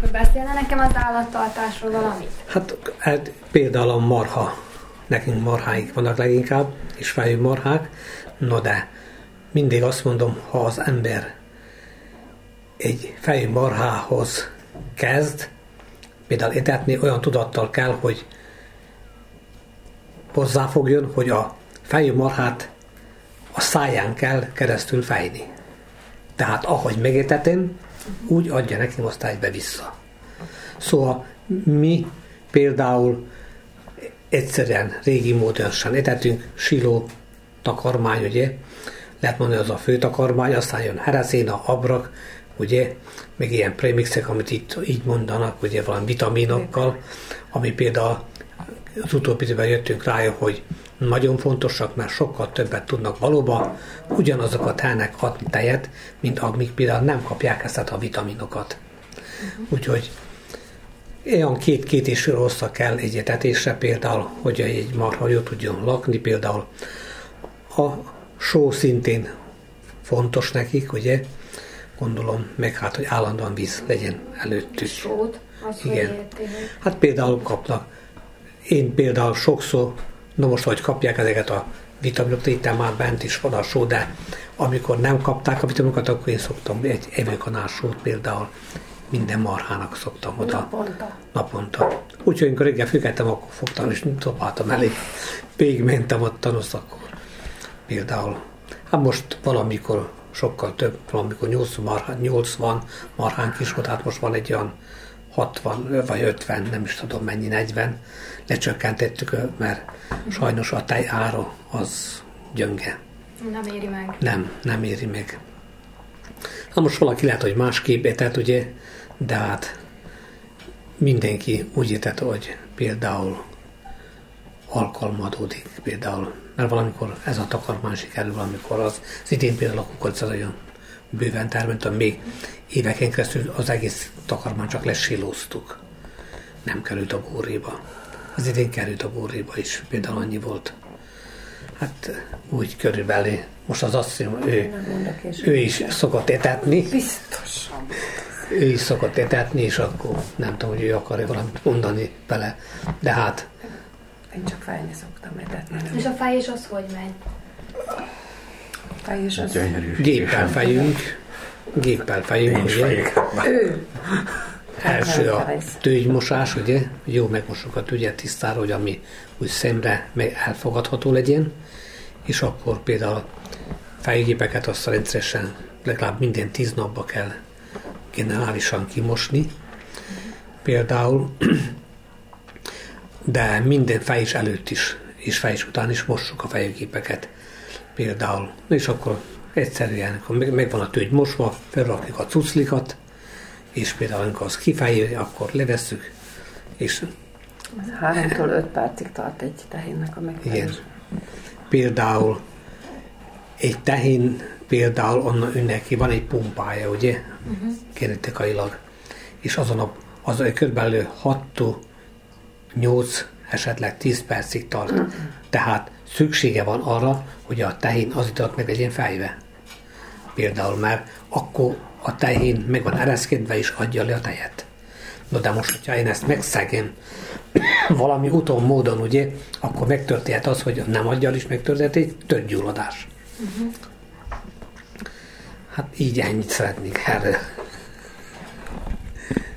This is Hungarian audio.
Akkor beszélne nekem az állattartásról valamit? Hát például a marha. Nekünk marháink vannak leginkább, és fejű marhák. No de mindig azt mondom, ha az ember egy fejű marhához kezd, például etetni, olyan tudattal kell, hogy hozzáfogjon, hogy a fejű marhát a száján kell keresztül fejni. Tehát ahogy megétetem, úgy adja nekem aztán vissza. Szóval mi például egyszerűen régi módosan etetünk, siló, takarmány, ugye, lehet mondani, az a fő takarmány, aztán jön hereszéna, abrak, ugye, meg ilyen premixek, amit itt így mondanak, ugye, valami vitaminokkal, ami például az utóbbi időben jöttünk rá, hogy nagyon fontosak, mert sokkal többet tudnak valóban ugyanazokat helnek adni tejet, mint amik például nem kapják ezt a vitaminokat. Úgyhogy olyan két és fél oszta kell egy etetésre például, hogy egy marha jól tudjon lakni, például a só szintén fontos nekik, ugye, gondolom, meg hát, hogy állandóan víz legyen előttük. Sót? Igen. Hát például kapnak. Én például sokszor, most, hogy kapják ezeket a vitaminokat, itt már bent is van a só, de amikor nem kapták a vitaminokat, akkor én szoktam egy evőkanál sót például minden marhának szoktam oda. Naponta. Úgyhogy amikor reggel függettem, akkor fogtam és dobáltam elég. Végig mentem ott tanusz, akkor például. Hát most valamikor sokkal több, valamikor 80 marhánk is volt, hát most van egy olyan 60 vagy 50, nem is tudom mennyi, 40. Lecsökkentettük, mert sajnos a tej ára az gyönge. Nem éri meg. Nem éri meg. Hát most valaki lehet, hogy másképp etett, ugye, de hát mindenki úgy etett, hogy például alkalmazódik például, mert valamikor ez a takarmány sikerül, valamikor az idén például a kukorica nagyon bőven termelt, még éveken keresztül az egész takarmány csak lesilóztuk. Nem került a góréba. Az idén került a góréba is, például annyi volt. Hát úgy körülbelül, most az asszonyom, ő is szokott etetni. Biztosan. Ő is szokott etetni, és akkor nem tudom, hogy ő akar valamit mondani vele, de hát... Én csak fejni szoktam etetni. És a fejés az hogy megy? A fejés az... Géppel fejünk, ugye? Első a tőgymosás, ugye? Jó megmosok a tügyet tisztára, hogy ami úgy szemre meg elfogadható legyen, és akkor például fejgépeket azt rendszeresen legalább minden 10 napba kell generálisan kimosni, például, de minden fejés előtt is, és fejés után is mossuk a fejgépeket, például, és akkor egyszerűen, akkor megvan a tőgy mosva, felrakjuk a cuclikat, és például, amikor az kifejé, akkor levesszük, és... 3-tól 5 percig tart egy tehénnek a megfelelés. Igen. Például egy tehén, például onnan neki van egy pumpája, ugye? Genetikailag. És az körülbelül 6-8, esetleg 10 percig tart. Tehát szüksége van arra, hogy a tehén az időt meg legyen fejve. Például, mert akkor a tehén meg van ereszkedve, és adja le a tejet. No, de most, hogyha én ezt megszegem valami úton, módon, ugye, akkor megtörténhet az, hogy nem adja, is megtörténhet egy tőgygyulladás. Hát így ennyit szeretnék erről.